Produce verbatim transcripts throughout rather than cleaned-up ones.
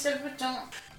c'est le bouton.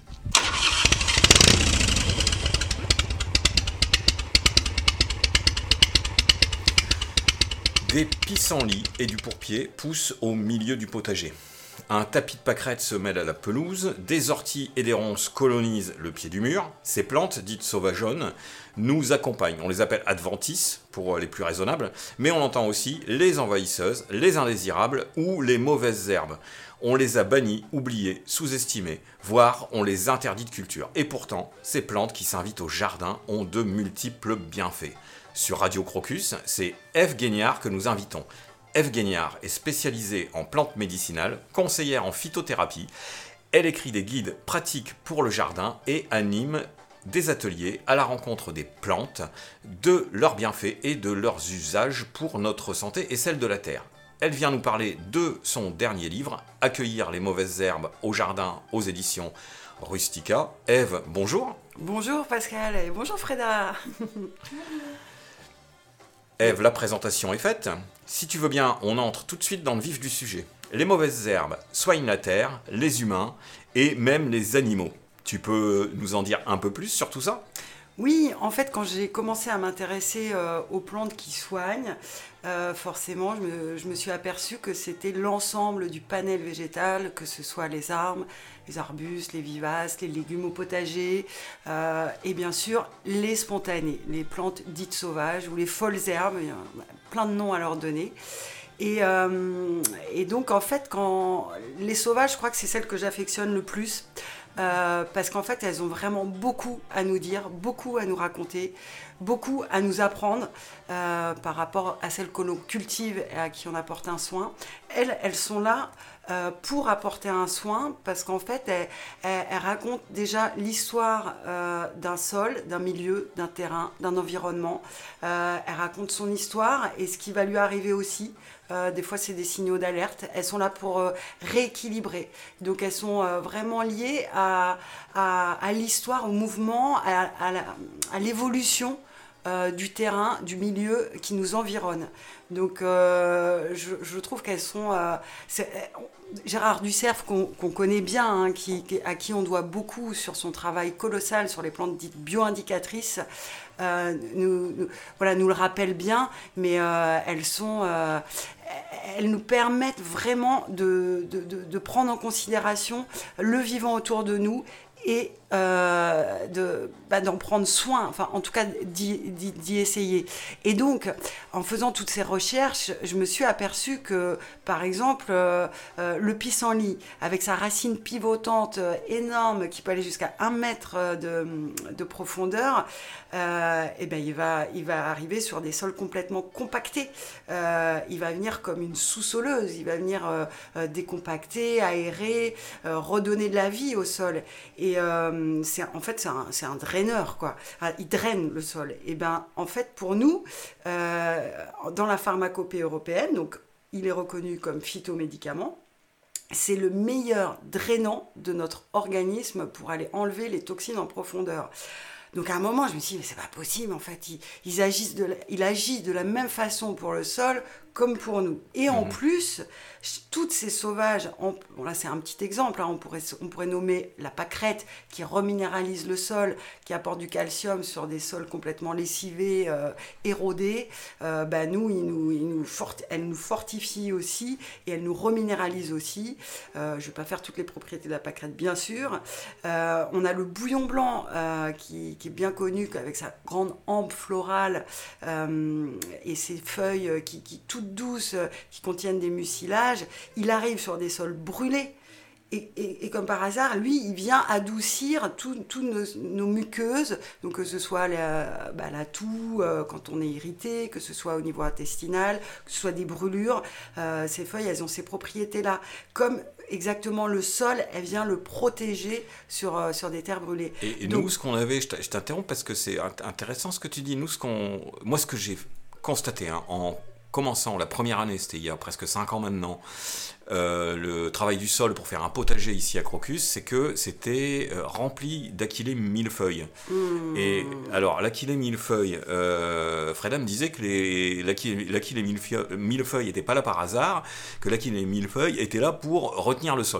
Des pissenlits et du pourpier poussent au milieu du potager. Un tapis de pâquerettes se mêle à la pelouse, des orties et des ronces colonisent le pied du mur. Ces plantes, dites sauvageonnes, nous accompagnent. On les appelle adventices, pour les plus raisonnables, mais on entend aussi les envahisseuses, les indésirables ou les mauvaises herbes. On les a bannies, oubliées, sous-estimées, voire on les interdit de culture. Et pourtant, ces plantes qui s'invitent au jardin ont de multiples bienfaits. Sur Radio Crocus, c'est Ève Guignard que nous invitons. Ève Guignard est spécialisée en plantes médicinales, conseillère en phytothérapie. Elle écrit des guides pratiques pour le jardin et anime des ateliers à la rencontre des plantes, de leurs bienfaits et de leurs usages pour notre santé et celle de la terre. Elle vient nous parler de son dernier livre, Accueillir les mauvaises herbes au jardin aux éditions Rustica. Ève, bonjour. Bonjour Pascal et bonjour Freda. Ève, la présentation est faite. Si tu veux bien, on entre tout de suite dans le vif du sujet. Les mauvaises herbes soignent la terre, les humains et même les animaux. Tu peux nous en dire un peu plus sur tout ça ? Oui, en fait, quand j'ai commencé à m'intéresser euh, aux plantes qui soignent, euh, forcément, je me, je me suis aperçue que c'était l'ensemble du panel végétal, que ce soit les arbres, les arbustes, les vivaces, les légumes au potager, euh, et bien sûr, les spontanées, les plantes dites sauvages ou les folles herbes, il y a plein de noms à leur donner. Et, euh, et donc, en fait, quand les sauvages, je crois que c'est celles que j'affectionne le plus. Euh, parce qu'en fait, elles ont vraiment beaucoup à nous dire, beaucoup à nous raconter, beaucoup à nous apprendre euh, par rapport à celles que l'on cultive et à qui on apporte un soin. Elles, elles sont là euh, pour apporter un soin parce qu'en fait, elles, elles, elles racontent déjà l'histoire euh, d'un sol, d'un milieu, d'un terrain, d'un environnement. Euh, elles racontent son histoire et ce qui va lui arriver aussi. Euh, des fois, c'est des signaux d'alerte. Elles sont là pour euh, rééquilibrer. Donc, elles sont euh, vraiment liées à, à, à l'histoire, au mouvement, à, à, la, à l'évolution euh, du terrain, du milieu qui nous environne. Donc, euh, je, je trouve qu'elles sont... Euh, c'est, Gérard Ducerf, qu'on, qu'on connaît bien, hein, qui, à qui on doit beaucoup sur son travail colossal sur les plantes dites bio-indicatrices, euh, nous, nous, voilà, nous le rappelle bien, mais euh, elles sont... Euh, elles nous permettent vraiment de, de, de, de prendre en considération le vivant autour de nous et euh, de, bah, d'en prendre soin, enfin en tout cas d'y, d'y, d'y essayer. Et donc, en faisant toutes ces recherches, je me suis aperçue que, par exemple, euh, euh, le pissenlit, avec sa racine pivotante euh, énorme qui peut aller jusqu'à un mètre de, de profondeur, euh, et ben, il va, il va arriver sur des sols complètement compactés. Euh, il va venir comme une sous-soleuse, il va venir euh, euh, décompacter, aérer, euh, redonner de la vie au sol. Et euh, c'est, en fait, c'est un, c'est un draineur, quoi. Il draine le sol. Et ben, en fait, pour nous, euh, dans la pharmacopée européenne, donc, il est reconnu comme phytomédicament. C'est le meilleur drainant de notre organisme pour aller enlever les toxines en profondeur. Donc à un moment, je me suis dit, mais c'est pas possible, en fait, ils, ils agissent de la, il agit de la même façon pour le sol comme pour nous. Et en mmh. plus, toutes ces sauvages, en, bon là c'est un petit exemple, hein, on, pourrait, on pourrait nommer la pâquerette qui reminéralise le sol, qui apporte du calcium sur des sols complètement lessivés, euh, érodés. Euh, bah nous, il nous, il nous fort, elle nous fortifie aussi et elle nous reminéralise aussi. Euh, je ne vais pas faire toutes les propriétés de la pâquerette, bien sûr. Euh, on a le bouillon blanc euh, qui, qui est bien connu avec sa grande hampe florale euh, et ses feuilles qui, qui toutes douces, qui contiennent des mucilages. Il arrive sur des sols brûlés et, et, et comme par hasard, lui, il vient adoucir toutes nos, nos muqueuses, donc que ce soit la, bah, la toux euh, quand on est irrité, que ce soit au niveau intestinal, que ce soit des brûlures. Euh, ces feuilles, elles ont ces propriétés-là. Comme exactement le sol, elle vient le protéger sur, euh, sur des terres brûlées. Et, et donc, nous, ce qu'on avait, je t'interromps parce que c'est intéressant ce que tu dis. Nous, ce qu'on, moi, ce que j'ai constaté hein, en commençant la première année, c'était il y a presque cinq ans maintenant, euh, le travail du sol pour faire un potager ici à Crocus, c'est que c'était euh, rempli d'aquilée millefeuille. Mmh. Et alors, l'aquilée millefeuille, euh, Freda me disait que les, l'aquilée, l'aquilée millefeuille n'était pas là par hasard, que l'aquilée millefeuille était là pour retenir le sol.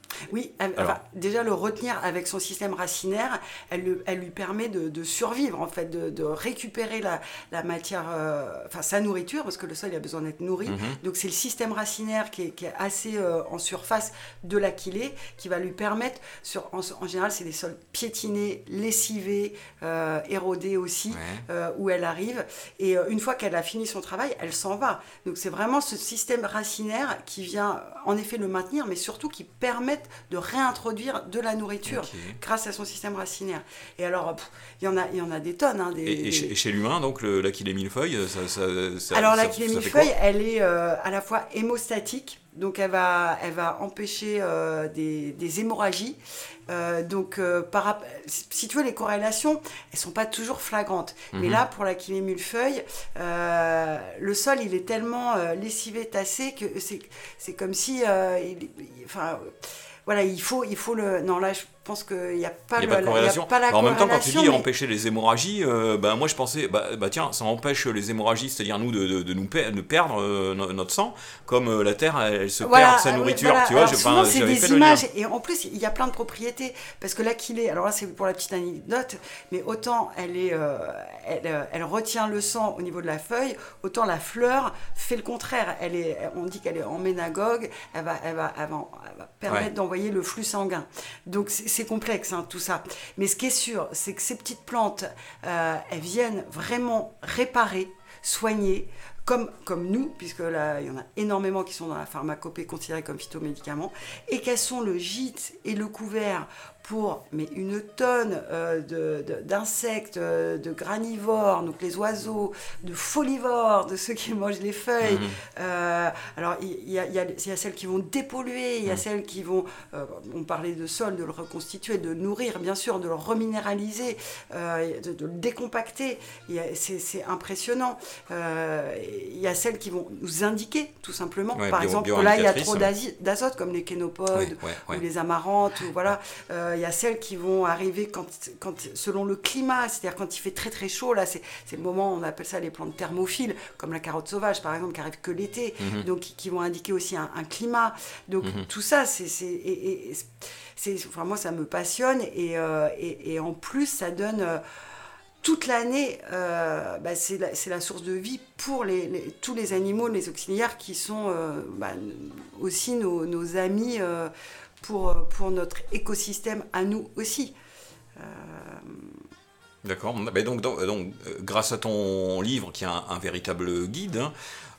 Oui, elle, enfin, déjà le retenir avec son système racinaire, elle, le, elle lui permet de, de survivre en fait, de, de récupérer la, la matière, euh, enfin sa nourriture, parce que le sol il a besoin d'être nourri. Mm-hmm. Donc c'est le système racinaire qui est, qui est assez euh, en surface de l'achillée qui va lui permettre, sur, en, en général c'est des sols piétinés, lessivés, euh, érodés aussi, ouais. euh, où elle arrive. Et euh, une fois qu'elle a fini son travail, elle s'en va. Donc c'est vraiment ce système racinaire qui vient en effet le maintenir, mais surtout qui permet de réintroduire de la nourriture okay. grâce à son système racinaire. Et alors, il y en a, il y en a des tonnes. Hein, des, et, et, des... Chez, et chez l'humain, donc, le, l'achillée millefeuille, ça, ça, ça Alors, ça, l'achillée millefeuille, elle est euh, à la fois hémostatique, donc elle va, elle va empêcher euh, des, des hémorragies. Euh, donc, euh, par, si tu veux, les corrélations, elles ne sont pas toujours flagrantes. Mm-hmm. Mais là, pour l'achillée millefeuille, euh, le sol, il est tellement euh, lessivé, tassé, que c'est, c'est comme si... Euh, il, il, enfin, voilà, il faut, il faut le... Non, là, je pense qu'il n'y a pas, il y a le, pas de corrélation. Il y a pas la Alors, en même temps, quand tu dis mais... empêcher les hémorragies, euh, bah, moi je pensais, bah, bah tiens, ça empêche les hémorragies, c'est-à-dire nous de, de, de nous per- de perdre euh, notre sang, comme euh, la terre, elle se voilà, perd sa nourriture. Voilà. Tu vois, alors, je, souvent, ben, c'est des images, et en plus, il y a plein de propriétés, parce que l'achillée, alors là, c'est pour la petite anecdote, mais autant elle, est, euh, elle, elle retient le sang au niveau de la feuille, autant la fleur fait le contraire. Elle est, on dit qu'elle est en ménagogue, elle va, elle va, elle va, elle va permettre ouais. d'envoyer le flux sanguin. Donc, c'est, c'est complexe, hein, tout ça. Mais ce qui est sûr, c'est que ces petites plantes, euh, elles viennent vraiment réparer, soigner, comme, comme nous, puisque là, il y en a énormément qui sont dans la pharmacopée considérées comme phytomédicaments, et qu'elles sont le gîte et le couvert pour mais une tonne euh, de, de, d'insectes, euh, de granivores, donc les oiseaux, de folivores, de ceux qui mangent les feuilles. Mmh. Euh, alors, il y, y, y, y a celles qui vont dépolluer, il y a mmh. celles qui vont, euh, on parlait de sol, de le reconstituer, de le nourrir, bien sûr, de le reminéraliser, euh, de, de le décompacter. Y a, c'est, c'est impressionnant. Euh, il y a celles qui vont nous indiquer, tout simplement. Ouais, Par bio, exemple, que là, il y a trop d'azote, comme les kénopodes ouais, ouais, ouais. ou les amarantes, ou voilà. Euh, il y a celles qui vont arriver quand, quand, selon le climat, c'est-à-dire quand il fait très très chaud, là c'est, c'est le moment, on appelle ça les plantes thermophiles, comme la carotte sauvage par exemple, qui arrive que l'été, mm-hmm. donc qui, qui vont indiquer aussi un, un climat. Donc mm-hmm. tout ça, c'est, c'est, et, et, c'est, enfin, moi ça me passionne, et, euh, et, et en plus ça donne... Euh, toute l'année, euh, bah, c'est, la, c'est la source de vie pour les, les, tous les animaux, les auxiliaires qui sont euh, bah, aussi nos, nos amis euh, pour, pour notre écosystème à nous aussi. Euh... D'accord. Mais donc, donc, donc, grâce à ton livre qui est un, un véritable guide, hein,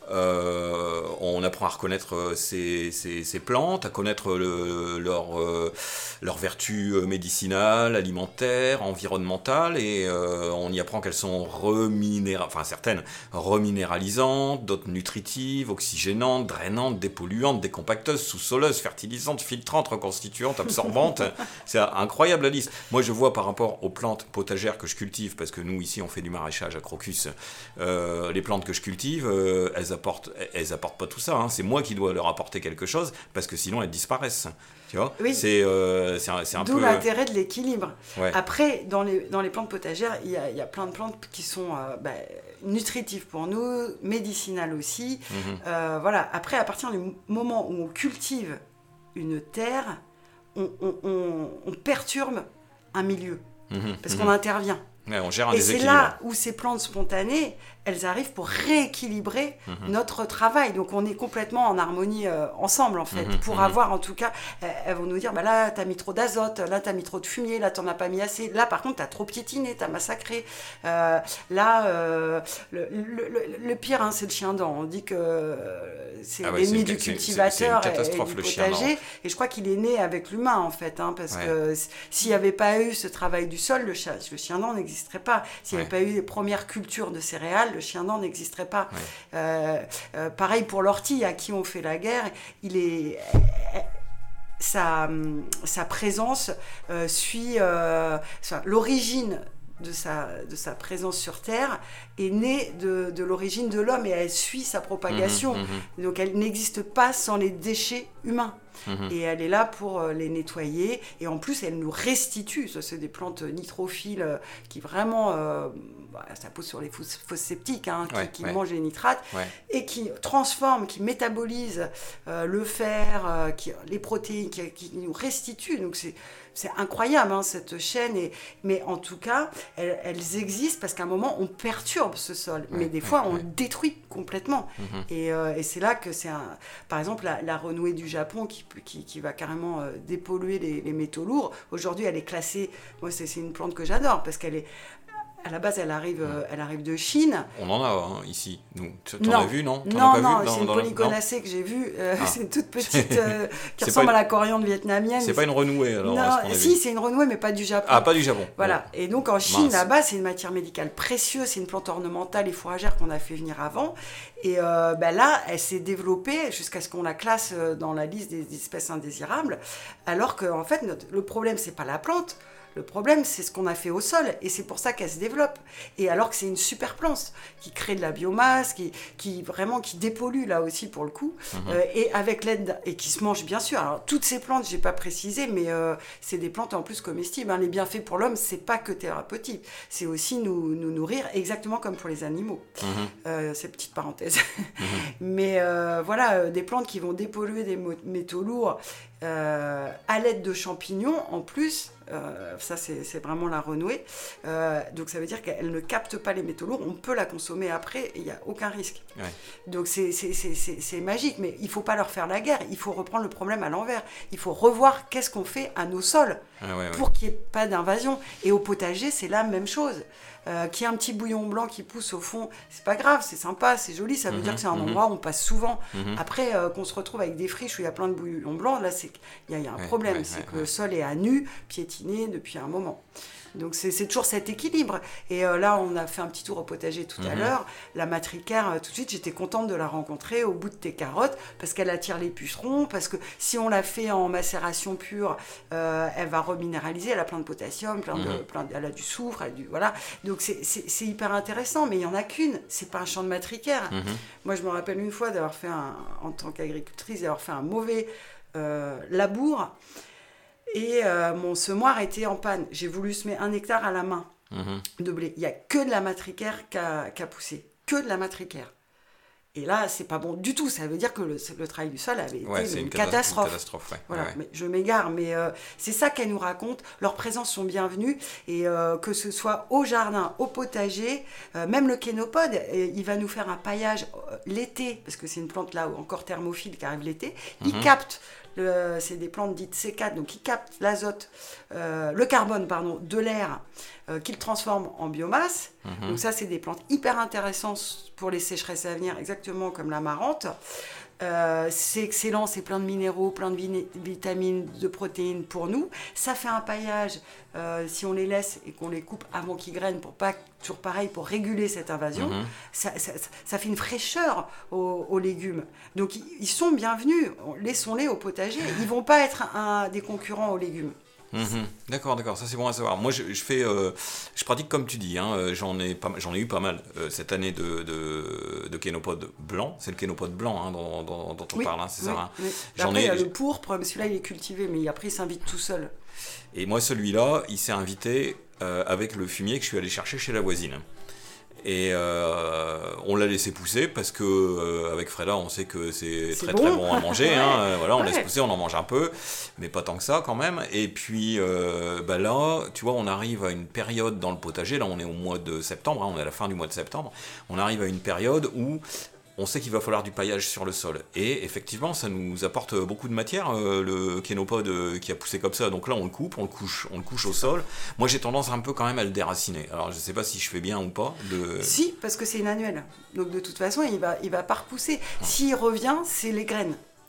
Euh, on apprend à reconnaître ces, ces, ces plantes, à connaître le, leur, euh, leurs vertus médicinales, alimentaires, environnementales, et euh, on y apprend qu'elles sont reminéralisantes, enfin certaines reminéralisantes, d'autres nutritives, oxygénantes, drainantes, dépolluantes, décompacteuses, sous-soleuses, fertilisantes, filtrantes, reconstituantes, absorbantes. C'est incroyable la liste. Moi je vois par rapport aux plantes potagères que je cultive, parce que nous ici on fait du maraîchage à Crocus, euh, les plantes que je cultive, euh, elles apportent, elles apportent pas tout ça, hein. C'est moi qui dois leur apporter quelque chose, parce que sinon elles disparaissent. Tu vois, oui. c'est, euh, c'est un, c'est un D'où peu... l'intérêt de l'équilibre. Ouais. Après, dans les, dans les plantes potagères, il y a, il y a plein de plantes qui sont euh, bah, nutritives pour nous, médicinales aussi. Mm-hmm. Euh, voilà. Après, à partir du moment où on cultive une terre, on, on, on, on perturbe un milieu, mm-hmm. parce mm-hmm. qu'on intervient. Ouais, on gère un Et déséquilibre. c'est là où ces plantes spontanées, elles arrivent pour rééquilibrer mmh. notre travail. Donc on est complètement en harmonie euh, ensemble en fait, mmh. pour mmh. avoir en tout cas, euh, elles vont nous dire, bah là t'as mis trop d'azote, là t'as mis trop de fumier, là t'en as pas mis assez, là par contre t'as trop piétiné, t'as massacré. Euh, là, euh, le, le, le, le pire hein, c'est le chien-dent. On dit que euh, c'est ah ouais, l'ennemi c'est du c'est, cultivateur c'est, c'est et, et du potager. Et je crois qu'il est né avec l'humain en fait, hein, parce ouais. que s'il n'y avait pas eu ce travail du sol, le, chien, le chien-dent n'existerait pas. S'il n'y ouais. avait pas eu les premières cultures de céréales, le chien-dent n'existerait pas. Ouais. Euh, euh, pareil pour l'ortie, à qui on fait la guerre, il est... Sa, sa présence euh, suit euh, l'origine de sa, de sa présence sur Terre est née de, de l'origine de l'homme et elle suit sa propagation. Mmh, mmh. Donc elle n'existe pas sans les déchets humains. Mmh. Et elle est là pour les nettoyer. Et en plus, elle nous restitue. Ça, c'est des plantes nitrophiles qui vraiment... Euh, bah, ça pousse sur les fosses septiques, hein, qui, ouais, qui ouais. mangent les nitrates, ouais. et qui transforment, qui métabolisent euh, le fer, euh, qui, les protéines, qui, qui nous restituent. Donc c'est... C'est incroyable, hein, cette chaîne. Et, mais en tout cas, elles, elles existent parce qu'à un moment, on perturbe ce sol. Ouais, mais des ouais, fois, on ouais. le détruit complètement. Mm-hmm. Et, euh, et c'est là que c'est un... Par exemple, la, la renouée du Japon qui, qui, qui va carrément euh, dépolluer les, les métaux lourds. Aujourd'hui, elle est classée... Moi, c'est, c'est une plante que j'adore parce qu'elle est... À la base, elle arrive, euh, elle arrive de Chine. On en a hein, ici. Nous, t'en as vu, non t'en Non, as pas non, vu dans, c'est une dans polygonacée la... que j'ai vue. Euh, ah. C'est une toute petite euh, qui ressemble une... à la coriandre vietnamienne. C'est pas une renouée alors. Non, si, vu. C'est une renouée, mais pas du Japon. Ah, pas du Japon. Voilà. Ouais. Et donc en Chine, Mince. Là-bas, c'est une matière médicale précieuse. C'est une plante ornementale et fourragère qu'on a fait venir avant. Et euh, ben là, elle s'est développée jusqu'à ce qu'on la classe dans la liste des espèces indésirables. Alors que en fait, notre... le problème, c'est pas la plante. Le problème, c'est ce qu'on a fait au sol, et c'est pour ça qu'elle se développe. Et alors que c'est une super plante qui crée de la biomasse, qui, qui vraiment qui dépollue là aussi pour le coup, mmh. euh, et avec l'aide et qui se mange bien sûr. Alors toutes ces plantes, j'ai pas précisé, mais euh, c'est des plantes en plus comestibles. Hein. Les bienfaits pour l'homme, c'est pas que thérapeutique, c'est aussi nous, nous nourrir, exactement comme pour les animaux. Mmh. Euh, c'est petite parenthèse. Mmh. Mais euh, voilà, euh, des plantes qui vont dépolluer des métaux lourds euh, à l'aide de champignons en plus. Euh, ça c'est, c'est vraiment la renouée, euh, donc ça veut dire qu'elle ne capte pas les métaux lourds, on peut la consommer après et il n'y a aucun risque. Ouais. Donc c'est, c'est, c'est, c'est, c'est magique, mais il ne faut pas leur faire la guerre, il faut reprendre le problème à l'envers, il faut revoir qu'est-ce qu'on fait à nos sols ah ouais, pour ouais. qu'il n'y ait pas d'invasion. Et au potager c'est la même chose. Euh, qu'il y ait un petit bouillon blanc qui pousse au fond, c'est pas grave, c'est sympa, c'est joli, ça veut mmh, dire que c'est un mmh. endroit où on passe souvent. Mmh. Après, euh, qu'on se retrouve avec des friches où il y a plein de bouillon blanc, là, il y, y a un ouais, problème, ouais, c'est ouais, que ouais. le sol est à nu, piétiné depuis un moment. Donc c'est, c'est toujours cet équilibre. Et euh, là, on a fait un petit tour au potager tout mmh. à l'heure. La matricaire, euh, tout de suite, j'étais contente de la rencontrer au bout de tes carottes parce qu'elle attire les pucerons, parce que si on la fait en macération pure, euh, elle va reminéraliser, elle a plein de potassium, plein de, mmh. plein de, elle a du soufre, elle a du, voilà. Donc c'est, c'est, c'est hyper intéressant, mais il n'y en a qu'une. C'est pas un champ de matricaire. Mmh. Moi, je me rappelle une fois d'avoir fait, un, en tant qu'agricultrice, d'avoir fait un mauvais euh, labour. Et euh, mon semoir était en panne. J'ai voulu semer un hectare à la main mmh. de blé. Il n'y a que de la matricaire qui a, qui a poussé. Que de la matricaire. Et là, c'est pas bon du tout. Ça veut dire que le, le travail du sol avait ouais, été une, une catastrophe. catastrophe. Une catastrophe ouais. Voilà, ouais. Mais je m'égare, mais euh, c'est ça qu'elle nous raconte. Leurs présences sont bienvenues. Et euh, que ce soit au jardin, au potager, euh, même le kénopode, et, il va nous faire un paillage euh, l'été, parce que c'est une plante là encore thermophile qui arrive l'été. Mmh. Il capte. Le, c'est des plantes dites C quatre, donc qui captent l'azote, euh, le carbone, pardon, de l'air, euh, qu'ils transforment en biomasse. Mmh. Donc ça, c'est des plantes hyper intéressantes pour les sécheresses à venir, exactement comme l'amarante. Euh, c'est excellent, c'est plein de minéraux, plein de vin- vitamines, de protéines pour nous. Ça fait un paillage, euh, si on les laisse et qu'on les coupe avant qu'ils grainent, pour pas, toujours pareil, pour réguler cette invasion, mmh. ça, ça, ça fait une fraîcheur aux, aux légumes. Donc ils sont bienvenus, laissons-les au potager. Ils vont pas être un, des concurrents aux légumes. Mmh, d'accord, d'accord, ça c'est bon à savoir. Moi je, je fais, euh, je pratique comme tu dis, hein, j'en ai pas, j'en ai eu pas mal euh, cette année de, de, de kénopode blanc. C'est le kénopode blanc hein, dont, dont, dont on oui, parle, hein, c'est oui, ça. Hein. Oui. J'en après ai, il y a le pourpre, mais celui-là il est cultivé, mais après il s'invite tout seul. Et moi celui-là, il s'est invité euh, avec le fumier que je suis allé chercher chez la voisine. Et euh, on l'a laissé pousser parce que euh, avec Freda on sait que c'est, c'est très bon. très bon à manger. ouais. hein, voilà, on ouais. laisse pousser, on en mange un peu, mais pas tant que ça quand même. Et puis euh, bah là, tu vois, on arrive à une période dans le potager. Là, on est au mois de septembre. Hein, on est à la fin du mois de septembre. On arrive à une période où on sait qu'il va falloir du paillage sur le sol. Et effectivement, ça nous apporte beaucoup de matière, euh, le kénopode euh, qui a poussé comme ça. Donc là, on le coupe, on le couche, on le couche au sol. Moi, j'ai tendance un peu quand même à le déraciner. Alors, je ne sais pas si je fais bien ou pas. De... Si, parce que c'est une annuelle. Donc de toute façon, il ne va, il va pas repousser. S'il revient, c'est les graines.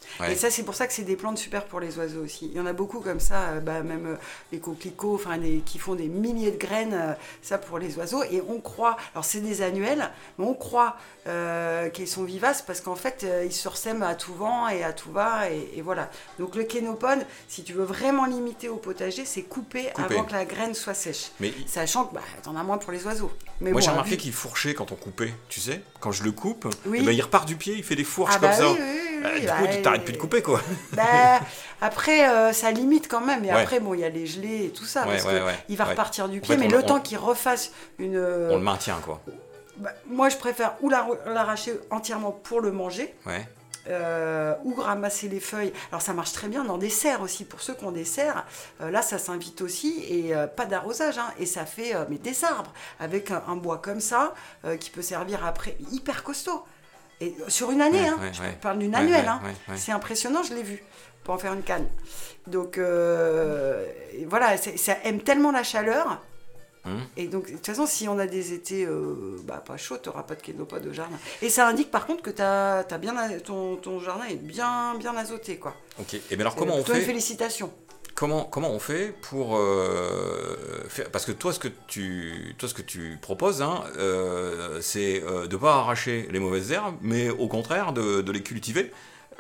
Ouais. Et ça, c'est pour ça que c'est des plantes super pour les oiseaux aussi. Il y en a beaucoup comme ça, euh, bah, même euh, les coquelicots, enfin, des, qui font des milliers de graines, euh, ça pour les oiseaux. Et on croit, alors c'est des annuels, mais on croit euh, qu'ils sont vivaces parce qu'en fait, euh, ils se ressèment à tout vent et à tout va. Et, et voilà. Donc le kénopode, si tu veux vraiment limiter au potager, c'est couper, Couper. avant que la graine soit sèche. Mais Sachant que bah, t'en as moins pour les oiseaux. Mais moi, bon, j'ai à remarqué vue- qu'il fourchait quand on coupait, tu sais. Quand je le coupe, Oui. eh ben, il repart du pied, il fait des fourches Ah comme bah ça. oui, oui, oui, Euh, oui, du bah, coup, tu t'arrêtes plus de couper, quoi. Bah, après, euh, ça limite quand même. Et Ouais. après, bon, il y a les gelées et tout ça. Ouais, parce ouais, que ouais, il va ouais. repartir du En pied. fait, mais on- le on- temps qu'il refasse une. On le maintient, quoi. Bah, moi, je préfère ou la- l'arracher entièrement pour le manger. Ouais. Euh, ou ramasser les feuilles. Alors ça marche très bien dans des serres aussi. Pour ceux qui ont des serres, euh, là ça s'invite aussi et euh, pas d'arrosage. Hein, et ça fait euh, mais des arbres avec un, un bois comme ça euh, qui peut servir après hyper costaud. Et euh, sur une année, Ouais, hein, ouais, je ouais. parle d'une Ouais, annuelle. ouais, hein. ouais, ouais. C'est impressionnant, je l'ai vu. Pour en faire une canne. Donc euh, et voilà, c'est- ça aime tellement la chaleur. Hum. Et donc, de toute façon, si on a des étés euh, bah, pas chauds, tu n'auras pas de kénopode au jardin. Et ça indique par contre que t'as, t'as bien, ton, ton jardin est bien, bien azoté, quoi. Ok. Et bien alors, C'est comment on plutôt une fait félicitation. Comment, comment on fait pour euh, faire... Parce que toi, ce que tu, toi, ce que tu proposes, hein, euh, c'est euh, de ne pas arracher les mauvaises herbes, mais au contraire de, de les cultiver,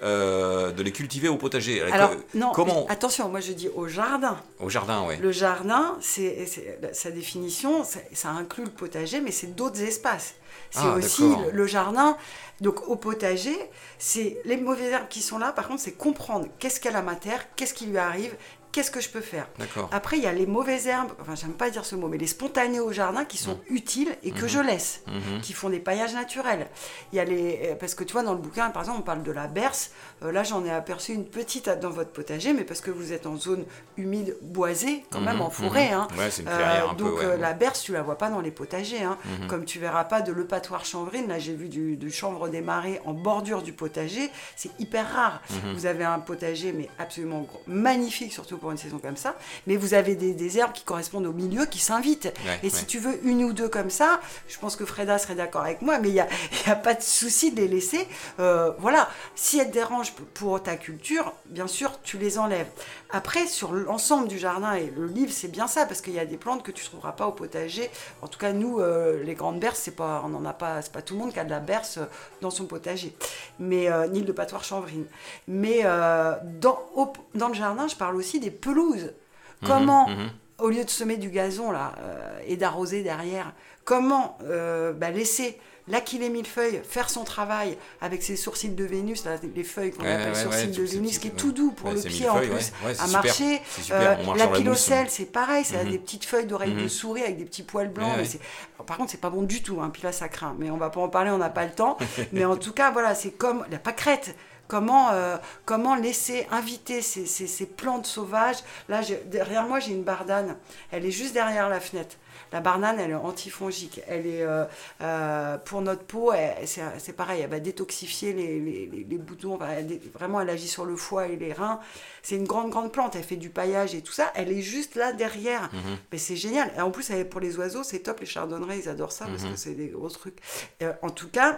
euh, de les cultiver au potager. Alors, Que- non, comment attention, moi je dis au jardin. Au jardin, oui. Le jardin, c'est, c'est- sa définition, ça, ça inclut le potager, mais c'est d'autres espaces. C'est Ah, aussi d'accord. le, le jardin. Donc au potager, c'est les mauvaises herbes qui sont là. Par contre, c'est comprendre qu'est-ce qu'elle a ma terre, qu'est-ce qui lui arrive, qu'est-ce que je peux faire. D'accord. Après, il y a les mauvaises herbes, enfin, j'aime pas dire ce mot, mais les spontanés au jardin qui sont utiles et que je laisse, Mhm. qui font des paillages naturels. Il y a les, parce que tu vois, dans le bouquin, par exemple, on parle de la berce. Euh, là, j'en ai aperçu une petite dans votre potager, mais parce que vous êtes en zone humide, boisée, quand même Mhm, en forêt. mhm. hein. Ouais, c'est une clairière un peu, donc, ouais. euh, la berce, tu la vois pas dans les potagers. hein. Mhm. Comme tu verras pas de l'eupatoire chanvrine. Là, j'ai vu du, du chanvre des marais en bordure du potager. C'est hyper rare. Mhm. Vous avez un potager, mais absolument gros, magnifique, surtout pour une saison comme ça. Mais vous avez des, des herbes qui correspondent au milieu, qui s'invitent. Ouais, Et si ouais. tu veux une ou deux comme ça, je pense que Freda serait d'accord avec moi, mais il n'y a, il y a pas de souci de les laisser. Euh, voilà, si elles te dérangent p- pour ta culture, bien sûr, tu les enlèves. Après, sur l'ensemble du jardin, et le livre, c'est bien ça, parce qu'il y a des plantes que tu ne trouveras pas au potager. En tout cas, nous, euh, les grandes berces, c'est pas, on n'en a pas, c'est pas tout le monde qui a de la berce euh, dans son potager, mais euh, ni le patoir chanvrine. Mais euh, dans, au- dans le jardin, je parle aussi des pelouses. Comment, Mhm, mhm. au lieu de semer du gazon là euh, et d'arroser derrière, comment euh, bah, laisser l'aquilée millefeuille faire son travail avec ses sourcils de Vénus, là, les feuilles qu'on Ouais, appelle ouais, sourcils ouais, de c'est- Vénus, c'est- qui est ouais. tout doux pour Ouais, le c'est pied en millefeuille, plus, ouais. Ouais, c'est à super. marcher. C'est super, Euh, on marche la sur la pilocelle, mousse. c'est pareil, ça a Mhm. des petites feuilles d'oreilles Mhm. de souris avec des petits poils blancs. Ouais, mais ouais. c'est- Alors, par contre, c'est pas bon du tout, hein, puis là ça craint, mais on va pas en parler, on n'a pas le temps. Mais en tout cas, voilà, c'est comme la pâquerette. Comment, euh, comment laisser inviter ces, ces, ces plantes sauvages. Là, j'ai- derrière moi, j'ai une bardane. Elle est juste derrière la fenêtre. La bardane, elle est antifongique. Elle est euh, euh, pour notre peau, elle- c'est, c'est pareil. Elle va détoxifier les, les, les- les boutons. Enfin, elle dé- vraiment, elle agit sur le foie et les reins. C'est une grande, grande plante. Elle fait du paillage et tout ça. Elle est juste là derrière. Mhm. Mais c'est génial. Et en plus, elle- pour les oiseaux, c'est top. Les chardonnerets, ils adorent ça parce Mhm. que c'est des gros trucs. Euh, en tout cas.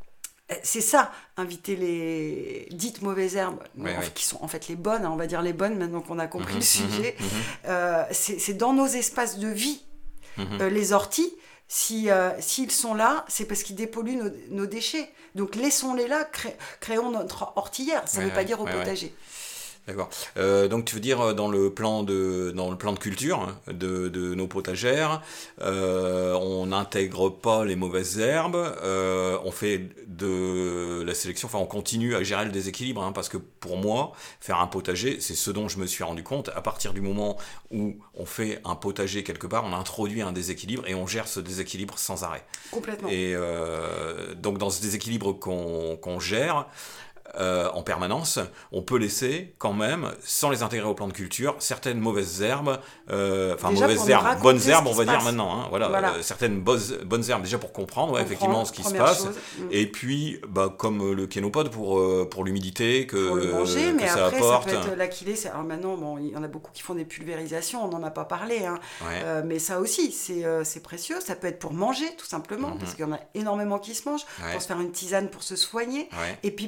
C'est ça, inviter les dites mauvaises herbes, Ouais, en- ouais. qui sont en fait les bonnes, hein, on va dire les bonnes, maintenant qu'on a compris Mhm, le sujet. mhm, mhm. Euh, c'est c'est dans nos espaces de vie. Mhm. Euh, les orties, si, euh, s'ils sont là, c'est parce qu'ils dépolluent nos, nos déchets. Donc laissons-les là, cré- créons notre ortillère. Ça ne Ouais, veut pas ouais, dire au ouais, ouais. potager. D'accord. Euh, donc tu veux dire euh, dans le plan de dans le plan de culture hein, de, de nos potagères, euh, on n'intègre pas les mauvaises herbes, euh, on fait de la sélection, enfin on continue à gérer le déséquilibre hein, parce que pour moi faire un potager c'est ce dont je me suis rendu compte à partir du moment où on fait un potager quelque part, on introduit un déséquilibre et on gère ce déséquilibre sans arrêt. Complètement. Et euh, donc dans ce déséquilibre qu'on qu'on gère. Euh, en permanence, on peut laisser quand même, sans les intégrer au plan de culture, certaines mauvaises herbes, euh, enfin Déjà, pour mauvaises nous herbes, raconter bonnes ce herbes, qui on va se dire passe. maintenant, hein, voilà, Voilà. euh, certaines bonnes, bonnes herbes déjà pour comprendre, ouais, Comprendre, effectivement ce qui se première passe, chose. Mm. et puis bah, comme le kénopode pour, euh, pour l'humidité que, Pour le manger, que mais ça après, apporte. ça peut être l'aquilée. c'est- Alors maintenant, bon, il y en a beaucoup qui font des pulvérisations, on n'en a pas parlé. Hein. Ouais. Euh, mais ça aussi, c'est euh, c'est précieux. Ça peut être pour manger, tout simplement, Mhm. parce qu'il y en a énormément qui se mangent, Ouais. pour se faire une tisane pour se soigner, Ouais. et puis pour laisser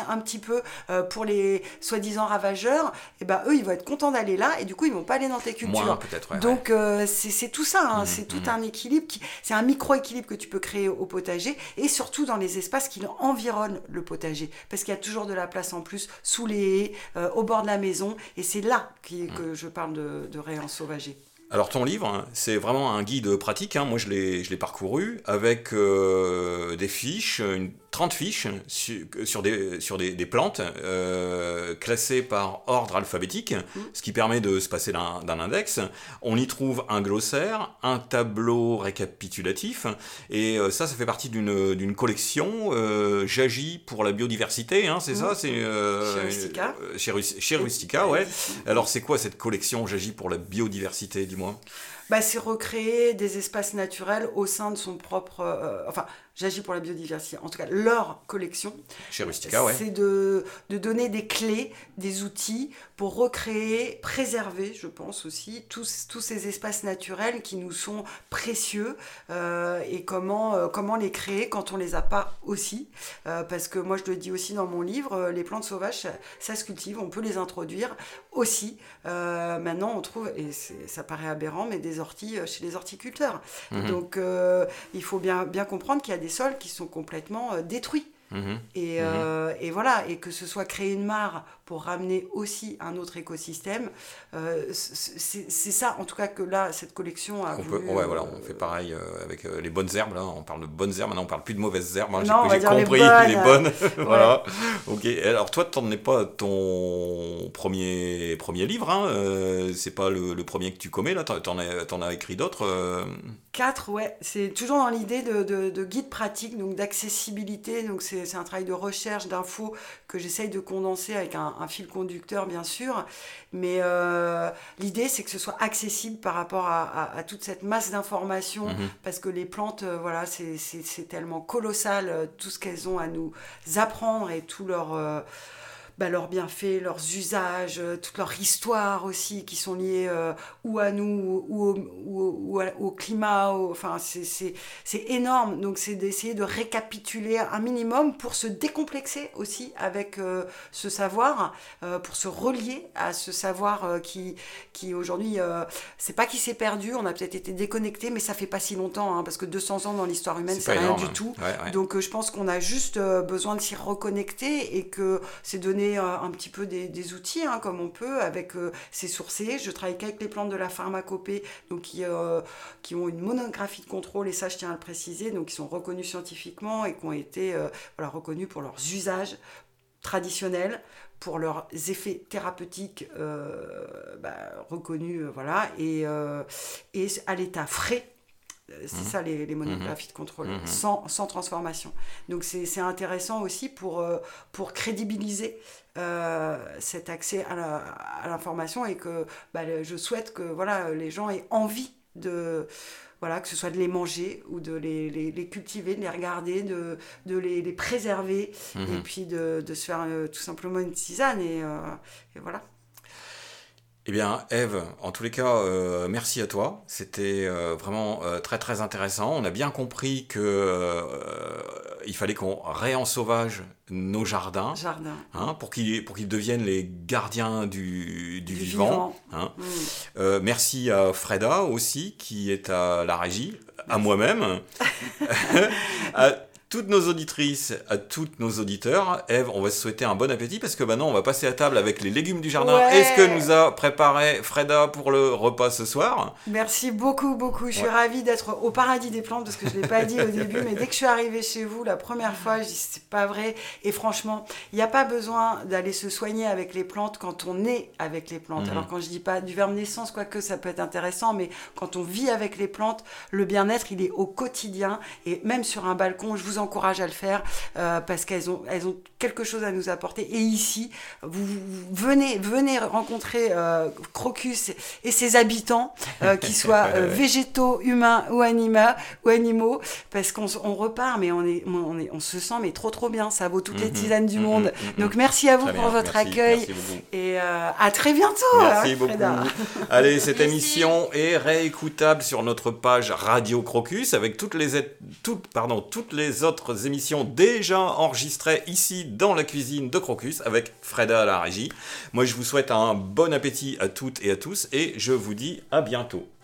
un petit peu euh, pour les soi-disant ravageurs, et ben eux ils vont être contents d'aller là et du coup ils vont pas aller dans tes cultures. Moins, peut-être, ouais, Donc euh, c'est, c'est tout ça, hein, Mmh, c'est tout mmh. un équilibre, qui, c'est un micro-équilibre que tu peux créer au potager et surtout dans les espaces qui environnent le potager, parce qu'il y a toujours de la place en plus sous les haies, euh, au bord de la maison, et c'est là qui, mmh. que je parle de, de réensauvagé. Alors ton livre, c'est vraiment un guide pratique, hein. Moi je l'ai, je l'ai parcouru avec euh, des fiches, une trente fiches sur, sur, des, sur des, des plantes euh, classées par ordre alphabétique, mmh. ce qui permet de se passer d'un, d'un index. On y trouve un glossaire, un tableau récapitulatif, et euh, ça, ça fait partie d'une, d'une collection euh, J'agis pour la biodiversité, hein, c'est mmh. ça c'est, euh, Chez Rustica. Euh, chez, chez Rustica, ouais. Alors c'est quoi cette collection J'agis pour la biodiversité, dis-moi? Bah, c'est recréer des espaces naturels au sein de son propre... Euh, enfin, J'agis pour la biodiversité, en tout cas leur collection. Chez Rustica, ouais. C'est de, de donner des clés, des outils pour recréer, préserver, je pense aussi, tous, tous ces espaces naturels qui nous sont précieux euh, et comment, euh, comment les créer quand on ne les a pas aussi. Euh, parce que moi, je le dis aussi dans mon livre, les plantes sauvages, ça, ça se cultive, on peut les introduire aussi. Euh, maintenant, on trouve, et c'est, ça paraît aberrant, mais des orties chez les horticulteurs. Mmh. Donc, euh, il faut bien, bien comprendre qu'il y a des sols qui sont complètement euh, détruits. Mmh. Et, mmh. Euh, et voilà, et que ce soit créer une mare pour ramener aussi un autre écosystème, euh, c'est, c'est ça en tout cas que là, cette collection a on voulu... Peut, ouais, euh, voilà, on fait pareil euh, avec euh, les bonnes herbes, là, on parle de bonnes herbes, maintenant on parle plus de mauvaises herbes, hein, non, j'ai, j'ai compris les les bonnes, ouais. Voilà. Ok, alors toi, t'en es pas ton premier, premier livre, hein, euh, c'est pas le, le premier que tu commets, là, t'en as, t'en as écrit d'autres euh... Quatre, ouais, c'est toujours dans l'idée de, de, de guide pratique, donc d'accessibilité, donc c'est, c'est un travail de recherche, d'infos que j'essaye de condenser avec un, un fil conducteur, bien sûr, mais euh, l'idée, c'est que ce soit accessible par rapport à, à, à toute cette masse d'informations, mmh. parce que les plantes, euh, voilà, c'est, c'est, c'est tellement colossal, euh, tout ce qu'elles ont à nous apprendre et tout leur... Euh, bah, leurs bienfaits, leurs usages, euh, toute leur histoire aussi, qui sont liés euh, ou à nous, ou au, ou, ou à, au climat, au, enfin, c'est, c'est, c'est énorme. Donc, c'est d'essayer de récapituler un minimum pour se décomplexer aussi avec euh, ce savoir, euh, pour se relier à ce savoir euh, qui, qui aujourd'hui, euh, c'est pas qu'il s'est perdu, on a peut-être été déconnecté, mais ça fait pas si longtemps, hein, parce que deux cents ans dans l'histoire humaine, c'est, c'est rien énorme. Du tout. Ouais, ouais. Donc, euh, je pense qu'on a juste euh, besoin de s'y reconnecter et que c'est donné un petit peu des, des outils, hein, comme on peut, avec euh, ces sourcés. Je travaille qu'avec les plantes de la pharmacopée, donc qui, euh, qui ont une monographie de contrôle, et ça, je tiens à le préciser, donc qui sont reconnus scientifiquement et qui ont été euh, voilà, reconnus pour leurs usages traditionnels, pour leurs effets thérapeutiques euh, bah, reconnus, euh, voilà, et, euh, et à l'état frais. C'est mmh. ça les, les monographies mmh. de contrôle, mmh. sans, sans transformation. Donc c'est, c'est intéressant aussi pour, euh, pour crédibiliser euh, cet accès à, la, à l'information, et que bah, je souhaite que voilà, les gens aient envie de... Voilà, que ce soit de les manger ou de les, les, les cultiver, de les regarder, de, de les, les préserver, mmh. et puis de, de se faire euh, tout simplement une tisane, et, euh, et voilà. Eh bien, Ève, en tous les cas, euh, merci à toi. C'était euh, vraiment euh, très très intéressant. On a bien compris que euh, il fallait qu'on réensauvage nos jardins, Jardin. hein, pour qu'ils pour qu'ils deviennent les gardiens du, du, du vivant. vivant. Hein. Mmh. Euh, merci à Freda aussi, qui est à la régie, merci. À moi-même, à toutes nos auditrices, à tous nos auditeurs. Ève, on va se souhaiter un bon appétit, parce que maintenant on va passer à table avec les légumes du jardin. Ouais. Et ce que nous a préparé Freda pour le repas ce soir. Merci beaucoup, beaucoup. Je suis ouais. ravie d'être au paradis des plantes, parce que je ne l'ai pas dit au début, mais dès que je suis arrivée chez vous la première fois, je dis c'est pas vrai. Et franchement, il n'y a pas besoin d'aller se soigner avec les plantes quand on est avec les plantes. Mmh. Alors quand je dis pas du verbe naissance, quoique ça peut être intéressant, mais quand on vit avec les plantes, le bien-être, il est au quotidien. Et même sur un balcon, je vous encourage à le faire, euh, parce qu'elles ont, elles ont quelque chose à nous apporter. Et ici, vous, vous venez, venez rencontrer euh, Crocus et ses habitants, euh, qu'ils soient euh, végétaux, humains ou, anima, ou animaux, parce qu'on on repart, mais on, est, on, est, on se sent mais trop trop bien. Ça vaut toutes mm-hmm, les tisanes du mm-hmm, monde. Mm-hmm. Donc merci à vous très pour bien, votre merci, accueil. Merci et euh, à très bientôt. Merci hein, beaucoup. Allez, cette émission est réécoutable sur notre page Radio Crocus, avec toutes les, toutes, pardon, toutes les autres autres émissions déjà enregistrées ici dans la cuisine de Crocus avec Freda à la régie. Moi je vous souhaite un bon appétit à toutes et à tous et je vous dis à bientôt.